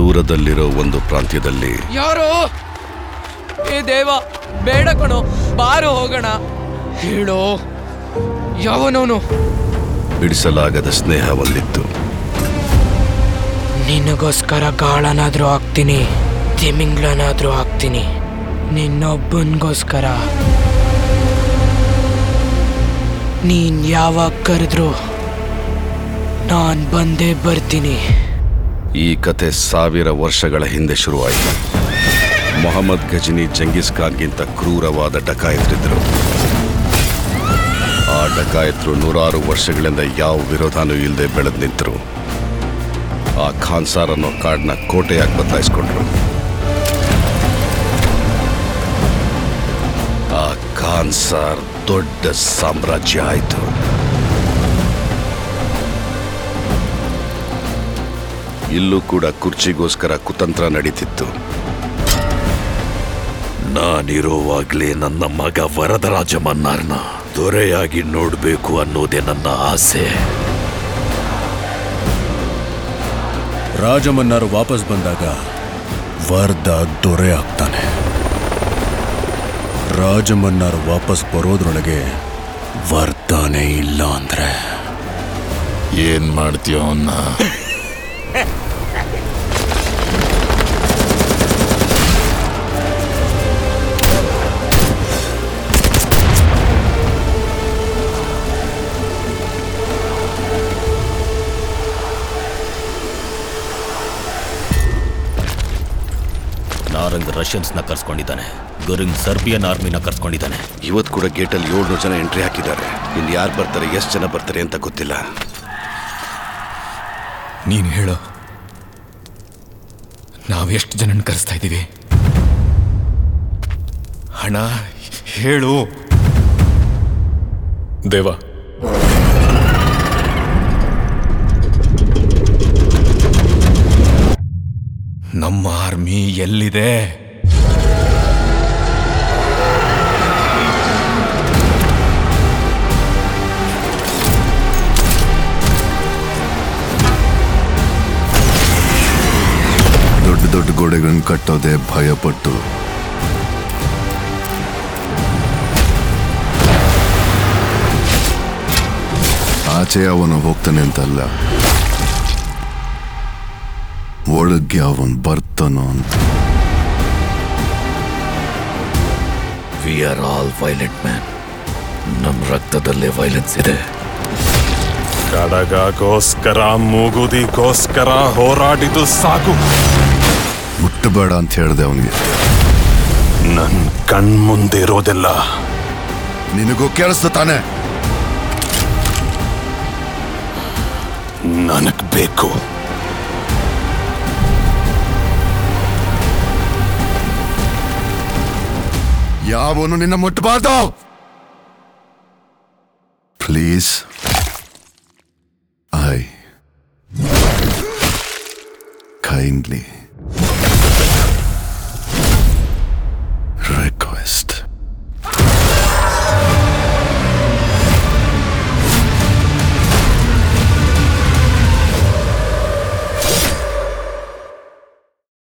ದೂರದಲ್ಲಿರೋ ಒಂದು ಪ್ರಾಂತ್ಯದಲ್ಲಿ ಯಾರೋ ಏ ದೇವ, ಬೇಡ ಕಣೋ, ಬಾರು ಹೋಗೋಣ. ಹೇಳೋ ಯಾವನವನು? ಬಿಡಿಸಲಾಗದ ಸ್ನೇಹ ಒಂದಿತ್ತು. ನಿನಗೋಸ್ಕರ ಗಾಳನಾದ್ರೂ ಆಗ್ತೀನಿ, ತಿಮಿಂಗ್ಲನಾದ್ರೂ ಆಗ್ತೀನಿ, ನಿನ್ನೊಬ್ಬನಿಗೋಸ್ಕರ. ನೀನ್ ಯಾವಾಗ ಕರೆದ್ರು ನಾನ್ ಬಂದೇ ಬರ್ತೀನಿ. ಈ ಕತೆ 1000 ವರ್ಷಗಳ ಹಿಂದೆ ಶುರುವಾಯಿತು. ಮೊಹಮ್ಮದ್ ಗಜನಿ ಜಂಗೀಸ್ ಖಾನ್ಗಿಂತ ಕ್ರೂರವಾದ ಡಕಾಯತರಿದ್ರು. ಆ ಡಕಾಯತರು 100 ವರ್ಷಗಳಿಂದ ಯಾವ ವಿರೋಧನೂ ಇಲ್ಲದೆ ಬೆಳೆದು ನಿಂತರು. ಆ ಖಾನ್ಸಾರ್ ಅನ್ನೋ ಕಾಡನ್ನ ಕೋಟೆಯಾಗಿ ಬದಲಾಯಿಸ್ಕೊಂಡ್ರು. ಆ ಖಾನ್ಸಾರ್ ದೊಡ್ಡ ಸಾಮ್ರಾಜ್ಯ ಆಯಿತು. ಇಲ್ಲೂ ಕೂಡ ಕುರ್ಚಿಗೋಸ್ಕರ ಕುತಂತ್ರ ನಡೀತಿತ್ತು. ನಾನಿರೋವಾಗ್ಲೇ ನನ್ನ ಮಗ ವರದರಾಜ ಮನ್ನಾರ್ನ ದೊರೆಯಾಗಿ ನೋಡ್ಬೇಕು ಅನ್ನೋದೇ ನನ್ನ ಆಸೆ. ರಾಜಮನ್ನಾರು ವಾಪಸ್ ಬಂದಾಗ ವರ್ದ ದೊರೆ ಆಗ್ತಾನೆ. ರಾಜಮನ್ನಾರು ವಾಪಸ್ ಬರೋದ್ರೊಳಗೆ ವರ್ದಾನೇ ಇಲ್ಲ ಅಂದ್ರೆ ಏನ್ ಮಾಡ್ತೀಯೋ ಅವನ್ನ? ನಾರಂಗ್ ರಷ್ಯನ್ಸ್ನ ಕರ್ಸ್ಕೊಂಡಿದ್ದಾನೆ, ಗುರಿಂಗ್ ಸರ್ಬಿಯನ್ ಆರ್ಮಿನ ಕರ್ಸ್ಕೊಂಡಿದ್ದಾನೆ. ಇವತ್ತು ಕೂಡ ಗೇಟಲ್ಲಿ 700 ಜನ ಎಂಟ್ರಿ ಹಾಕಿದ್ದಾರೆ. ಇನ್ನು ಯಾರು ಬರ್ತಾರೆ, ಎಷ್ಟು ಜನ ಬರ್ತಾರೆ ಅಂತ ಗೊತ್ತಿಲ್ಲ. ನೀನು ಹೇಳೋ, ನಾವೆಷ್ಟು ಜನನ ಕರೆಸ್ತಾ ಇದ್ದೀವಿ? ಹಣ ಹೇಳು ದೇವ. ನಮ್ಮ ಆರ್ಮಿ ಎಲ್ಲಿದೆ? ದೊಡ್ಡ ದೊಡ್ಡ ಗೋಡೆಗಳನ್ನು ಕಟ್ಟೋದೆ ಭಯಪಟ್ಟು. ಆಚೆ ಅವನು ಹೋಗ್ತಾನೆ ಅಂತಲ್ಲ, ಒಳಗೆ ಅವನ್ ಬರ್ತಾನೋ ಅಂತ. We are all violent man. ನಮ್ಮ ರಕ್ತದಲ್ಲೇ ವೈಲೆನ್ಸ್ ಇದೆ. ಕಡಗಗೋಸ್ಕರ ಮೂಗುದಿಗೋಸ್ಕರ ಹೋರಾಡಿದು ಸಾಕು. ಮುಟ್ಟಬೇಡ ಅಂತ ಹೇಳ್ದೆ ಅವನಿಗೆ. ನನ್ ಕಣ್ಮುಂದೆ ಇರೋದೆಲ್ಲ ನಿನಗೂ ಕೇಳಿಸ್ತ ತಾನೆ? ನನಗ್ ಬೇಕು. ಯಾವನು ನಿನ್ನ ಮುಟ್ಟಬಾರ್ದು. Please, I kindly